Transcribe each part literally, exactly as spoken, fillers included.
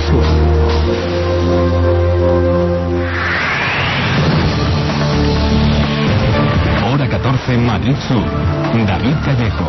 Sur. Hora catorce, Madrid Sur. David Callejo.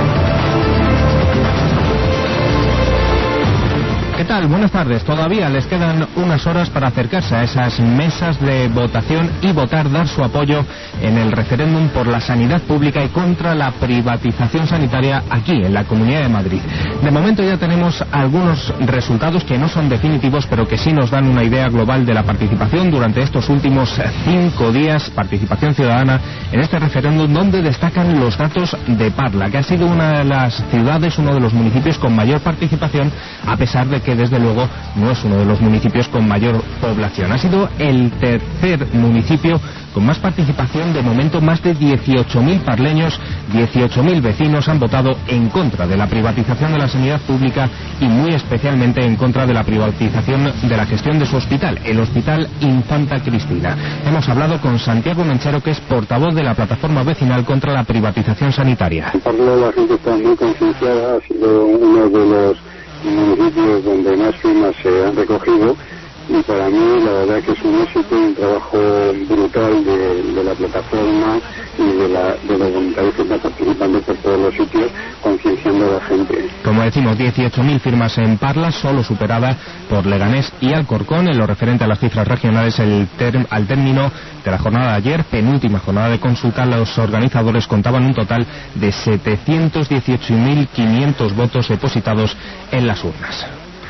¿Qué tal? Buenas tardes. Todavía les quedan unas horas para acercarse a esas mesas de votación y votar, dar su apoyo en el referéndum por la sanidad pública y contra la privatización sanitaria aquí, en la Comunidad de Madrid. De momento ya tenemos algunos resultados que no son definitivos, pero que sí nos dan una idea global de la participación durante estos últimos cinco días, participación ciudadana en este referéndum, donde destacan los datos de Parla, que ha sido una de las ciudades, uno de los municipios con mayor participación, a pesar de que desde luego no es uno de los municipios con mayor población. Ha sido el tercer municipio con más participación. De momento, más de dieciocho mil parleños, dieciocho mil vecinos han votado en contra de la privatización de la sanidad pública y muy especialmente en contra de la privatización de la gestión de su hospital, el Hospital Infanta Cristina. Hemos hablado con Santiago Menchero, que es portavoz de la plataforma vecinal contra la privatización sanitaria. En Parla la gente está muy concienciada, ha sido uno de los municipios donde más firmas se han recogido, y para mí la verdad que es un éxito y un trabajo brutal de, de la plataforma y de, la, de los voluntarios que están participando por todos los sitios, concienciando a la gente. Como decimos, dieciocho mil firmas en Parla, solo superada por Leganés y Alcorcón. En lo referente a las cifras regionales, el ter, al término de la jornada de ayer, penúltima jornada de consulta, los organizadores contaban un total de setecientos dieciocho mil quinientos votos depositados en las urnas.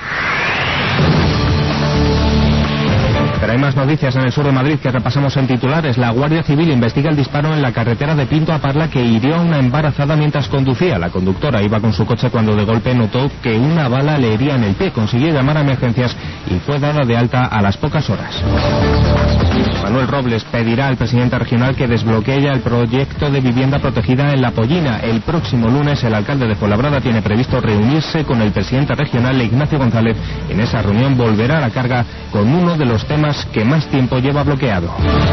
Pero hay más noticias en el sur de Madrid que repasamos en titulares. La Guardia Civil investiga el disparo en la carretera de Pinto a Parla que hirió a una embarazada mientras conducía. La conductora iba con su coche cuando de golpe notó que una bala le hería en el pie. Consiguió llamar a emergencias y fue dada de alta a las pocas horas. Manuel Robles pedirá al presidente regional que desbloquee ya el proyecto de vivienda protegida en La Pollina. El próximo lunes el alcalde de Fuenlabrada tiene previsto reunirse con el presidente regional, Ignacio González. En esa reunión volverá a la carga con uno de los temas que más tiempo lleva bloqueado.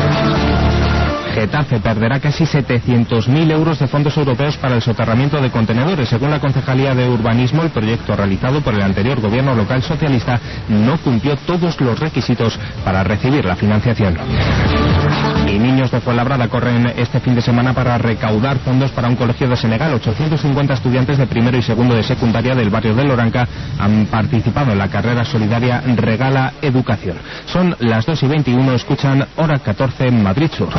Getafe perderá casi setecientos mil euros de fondos europeos para el soterramiento de contenedores. Según la Concejalía de Urbanismo, el proyecto realizado por el anterior gobierno local socialista no cumplió todos los requisitos para recibir la financiación. Y niños de Fuenlabrada corren este fin de semana para recaudar fondos para un colegio de Senegal. ochocientos cincuenta estudiantes de primero y segundo de secundaria del barrio de Loranca han participado en la carrera solidaria Regala Educación. Son las dos y veintiuno, escuchan Hora catorce en Madrid Sur.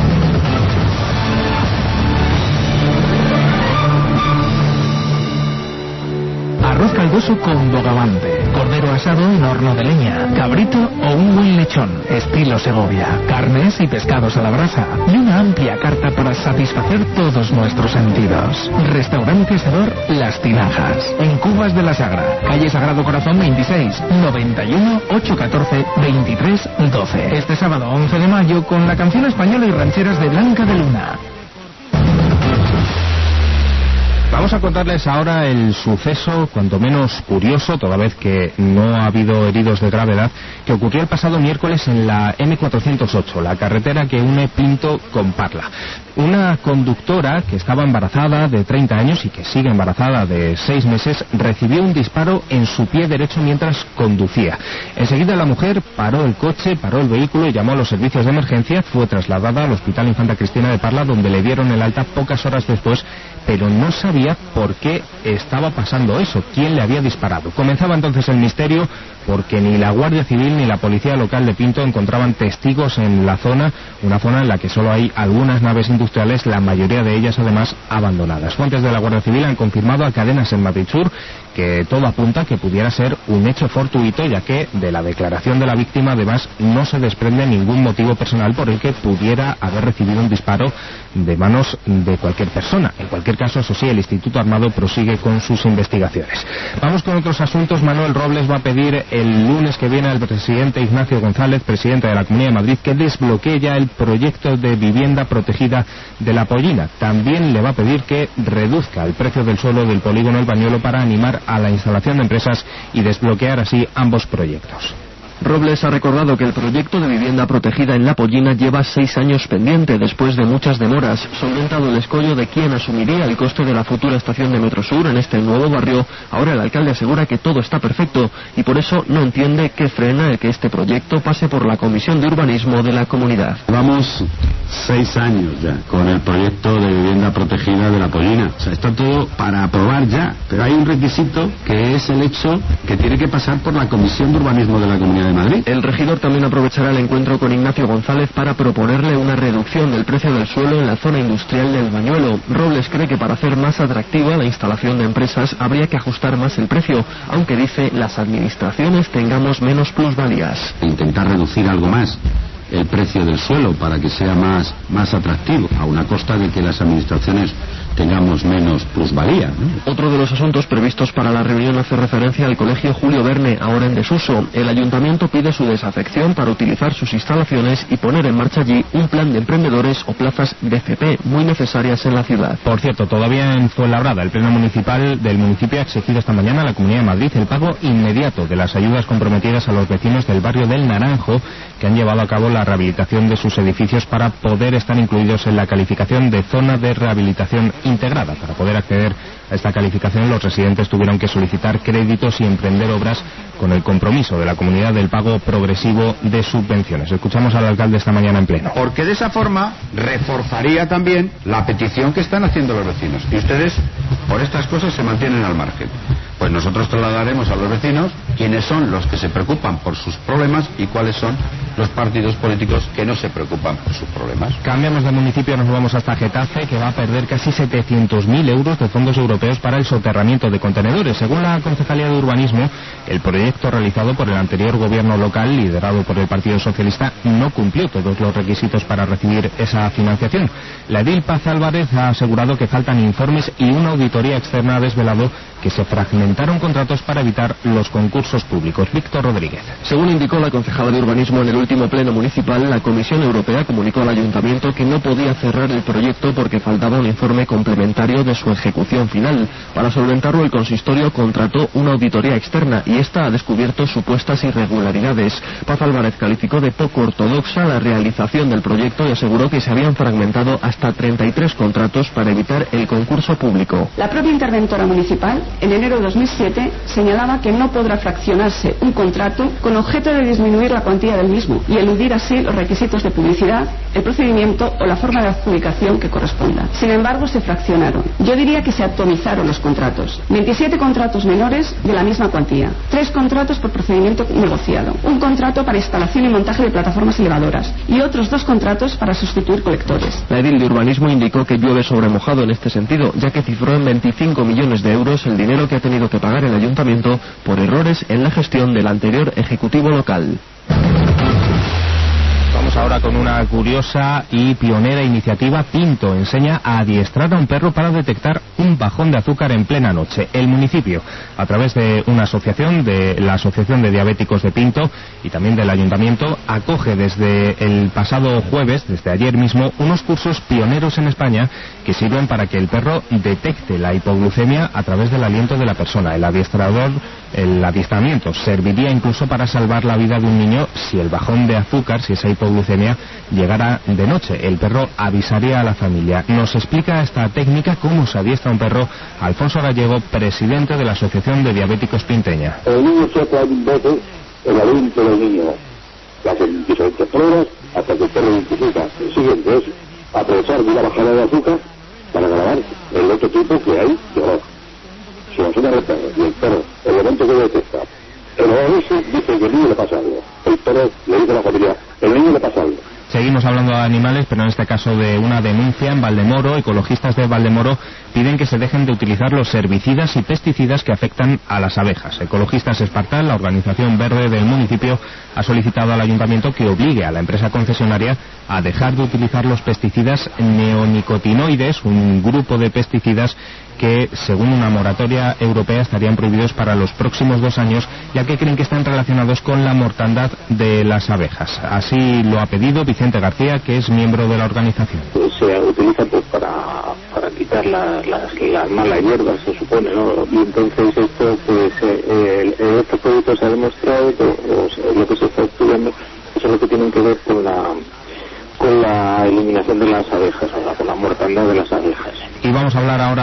Arroz caldoso con bogavante, cordero asado en horno de leña, cabrito o un buen lechón, estilo Segovia, carnes y pescados a la brasa y una amplia carta para satisfacer todos nuestros sentidos. Restaurante Asador Las Tinajas, en Cubas de la Sagra, calle Sagrado Corazón veintiséis, noventa y uno, ochocientos catorce, veintitrés doce. Este sábado once de mayo con la canción española y rancheras de Blanca de Luna. Vamos a contarles ahora el suceso, cuanto menos curioso, toda vez que no ha habido heridos de gravedad, que ocurrió el pasado miércoles en la eme cuatrocientos ocho, la carretera que une Pinto con Parla. Una conductora que estaba embarazada de treinta años y que sigue embarazada de seis meses recibió un disparo en su pie derecho mientras conducía. Enseguida la mujer paró el coche, paró el vehículo y llamó a los servicios de emergencia. Fue trasladada al Hospital Infanta Cristina de Parla, donde le dieron el alta pocas horas después, pero no sabía por qué estaba pasando eso, quién le había disparado. Comenzaba entonces el misterio, porque ni la Guardia Civil ni la Policía Local de Pinto encontraban testigos en la zona, una zona en la que solo hay algunas naves industriales, la mayoría de ellas además abandonadas. Fuentes de la Guardia Civil han confirmado a Cadenas en Madrid Sur que todo apunta que pudiera ser un hecho fortuito, ya que de la declaración de la víctima además no se desprende ningún motivo personal por el que pudiera haber recibido un disparo de manos de cualquier persona. En cualquier caso, eso sí, el Instituto Armado prosigue con sus investigaciones. Vamos con otros asuntos. Manuel Robles va a pedir el lunes que viene al presidente Ignacio González, presidente de la Comunidad de Madrid, que desbloquee ya el proyecto de vivienda protegida de La Pollina. También le va a pedir que reduzca el precio del suelo del polígono El Bañuelo para animar a la instalación de empresas y desbloquear así ambos proyectos. Robles ha recordado que el proyecto de vivienda protegida en La Pollina lleva seis años pendiente después de muchas demoras, solventado el escollo de quién asumiría el coste de la futura estación de Metrosur en este nuevo barrio. Ahora el alcalde asegura que todo está perfecto y por eso no entiende qué frena el que este proyecto pase por la Comisión de Urbanismo de la comunidad. Llevamos seis años ya con el proyecto de vivienda protegida de La Pollina. O sea, está todo para aprobar ya, pero hay un requisito que es el hecho que tiene que pasar por la Comisión de Urbanismo de la Comunidad de Madrid. El regidor también aprovechará el encuentro con Ignacio González para proponerle una reducción del precio del suelo en la zona industrial del Bañuelo. Robles cree que para hacer más atractiva la instalación de empresas habría que ajustar más el precio, aunque dice las administraciones tengamos menos plusvalías. Intentar reducir algo más el precio del suelo para que sea más, más atractivo, a una costa de que las administraciones tengamos menos plusvalía, ¿no? Otro de los asuntos previstos para la reunión hace referencia al colegio Julio Verne, ahora en desuso. El ayuntamiento pide su desafección para utilizar sus instalaciones y poner en marcha allí un plan de emprendedores o plazas B C P muy necesarias en la ciudad. Por cierto, todavía en Fuenlabrada, el pleno municipal del municipio ha exigido esta mañana a la Comunidad de Madrid el pago inmediato de las ayudas comprometidas a los vecinos del barrio del Naranjo, que han llevado a cabo la rehabilitación de sus edificios para poder estar incluidos en la calificación de zona de rehabilitación integrada. Para poder acceder a esta calificación, los residentes tuvieron que solicitar créditos y emprender obras con el compromiso de la comunidad del pago progresivo de subvenciones. Escuchamos al alcalde esta mañana en pleno. Porque de esa forma reforzaría también la petición que están haciendo los vecinos. Y ustedes, por estas cosas, se mantienen al margen. Pues nosotros trasladaremos a los vecinos quiénes son los que se preocupan por sus problemas y cuáles son los partidos políticos que no se preocupan por sus problemas. Cambiamos de municipio, nos vamos hasta Getafe, que va a perder casi setecientos mil euros de fondos europeos para el soterramiento de contenedores. Según la Concejalía de Urbanismo, el proyecto realizado por el anterior gobierno local, liderado por el Partido Socialista, no cumplió todos los requisitos para recibir esa financiación. La edil Paz Álvarez ha asegurado que faltan informes y una auditoría externa ha desvelado que se fragmentaron contratos para evitar los concursos públicos. Víctor Rodríguez. Según indicó la concejala de Urbanismo en el último pleno municipal, la Comisión Europea comunicó al Ayuntamiento que no podía cerrar el proyecto porque faltaba un informe complementario de su ejecución final. Para solventarlo, el consistorio contrató una auditoría externa y esta ha descubierto supuestas irregularidades. Paz Álvarez calificó de poco ortodoxa la realización del proyecto y aseguró que se habían fragmentado hasta treinta y tres contratos para evitar el concurso público. La propia interventora municipal, en enero de dos mil siete, señalaba que no podrá fraccionarse un contrato con objeto de disminuir la cuantía del mismo y eludir así los requisitos de publicidad, el procedimiento o la forma de adjudicación que corresponda. Sin embargo, se fraccionaron. Yo diría que se atomizaron los contratos. veintisiete contratos menores de la misma cuantía. Tres contratos por procedimiento negociado. Un contrato para instalación y montaje de plataformas elevadoras. Y otros dos contratos para sustituir colectores. La edil de Urbanismo indicó que llueve sobre mojado en este sentido, ya que cifró en veinticinco millones de euros el dinero que ha tenido que pagar el ayuntamiento por errores en la gestión del anterior ejecutivo local. Vamos ahora con una curiosa y pionera iniciativa. Pinto enseña a adiestrar a un perro para detectar un bajón de azúcar en plena noche. El municipio, a través de una asociación, de la Asociación de Diabéticos de Pinto y también del Ayuntamiento, acoge desde el pasado jueves, desde ayer mismo, unos cursos pioneros en España que sirven para que el perro detecte la hipoglucemia a través del aliento de la persona. El adiestrador, el adiestramiento serviría incluso para salvar la vida de un niño si el bajón de azúcar, si esa hipoglucemia llegara de noche. El perro avisaría a la familia. Nos explica esta técnica, cómo se adiestra un perro, Alfonso Gallego, presidente de la Asociación de Diabéticos Pinteña. El niño sopla un bote el aliento del niño. Lo hacen diferentes pruebas hasta que el perro identifica. El siguiente es aprovechar de la bajada de azúcar para grabar el otro tipo que hay de olor. Si nos suena el perro y el perro, el momento que detecta el olor ese, dice que el niño le pasa algo. El perro le dice a la familia, el niño le pasa algo. Seguimos hablando de animales, pero en este caso de una denuncia en Valdemoro. Ecologistas de Valdemoro piden que se dejen de utilizar los herbicidas y pesticidas que afectan a las abejas. Ecologistas Espartal, la organización verde del municipio, ha solicitado al ayuntamiento que obligue a la empresa concesionaria a dejar de utilizar los pesticidas neonicotinoides, un grupo de pesticidas que, según una moratoria europea, estarían prohibidos para los próximos dos años, ya que creen que están relacionados con la mortandad de las abejas. Así lo ha pedido Vicente García, que es miembro de la organización. Se utiliza pues para, para quitar la, las, las malas hierbas, se supone, ¿no? Y entonces esto, pues, eh, eh, en estos productos se ha demostrado que pues, lo que se está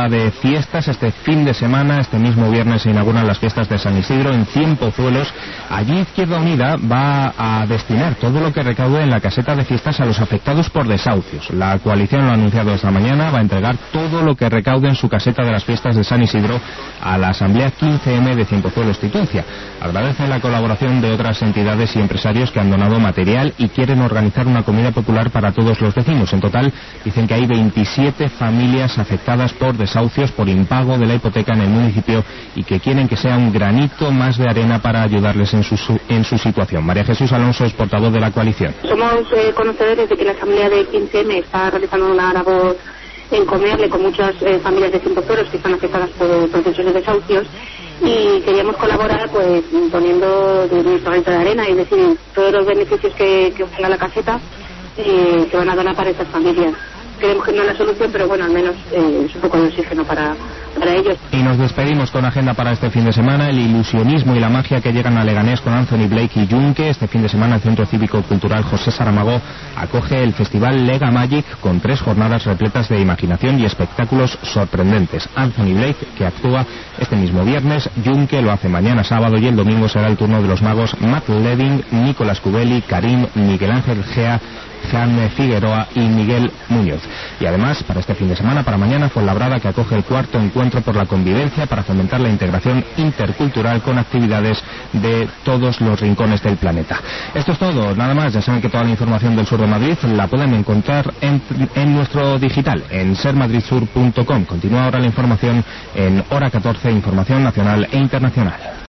temporada de fiestas. Este fin de semana, este mismo viernes, se inauguran las fiestas de San Isidro en Cien Pozuelos. Allí Izquierda Unida va a destinar todo lo que recaude en la caseta de fiestas a los afectados por desahucios. La coalición lo ha anunciado esta mañana, va a entregar todo lo que recaude en su caseta de las fiestas de San Isidro a la Asamblea quince eme de Cien Pozuelos Tituncia. Agradece la colaboración de otras entidades y empresarios que han donado material y quieren organizar una comida popular para todos los vecinos. En total, dicen que hay veintisiete familias afectadas por desahucios, por impago de la hipoteca en el municipio, y que quieren que sea un granito más de arena para ayudarles en su, en su situación. María Jesús Alonso es portavoz de la coalición. Somos eh, conocedores de que la Asamblea de quince eme está realizando una labor encomiable con muchas eh, familias de Cien Pozuelos que están afectadas por procesos de desahucios, y queríamos colaborar pues poniendo nuestro granito de arena, es decir, todos los beneficios que, que obtenga la caseta eh, se van a donar para estas familias. Creemos que no es la solución, pero bueno, al menos eh, es un poco de oxígeno para, para ellos. Y nos despedimos con agenda para este fin de semana: el ilusionismo y la magia que llegan a Leganés con Anthony Blake y Junque. Este fin de semana el Centro Cívico Cultural José Saramago acoge el festival Lega Magic, con tres jornadas repletas de imaginación y espectáculos sorprendentes. Anthony Blake, que actúa este mismo viernes, Junque lo hace mañana sábado, y el domingo será el turno de los magos Matt Leving, Nicolás Cubelli, Karim, Miguel Ángel Gea, Jaime Figueroa y Miguel Muñoz. Y además, para este fin de semana, para mañana, Fuenlabrada, que acoge el cuarto encuentro por la convivencia para fomentar la integración intercultural con actividades de todos los rincones del planeta. Esto es todo, nada más. Ya saben que toda la información del sur de Madrid la pueden encontrar en, en nuestro digital, en ser madrid sur punto com. Continúa ahora la información en Hora catorce, información nacional e internacional.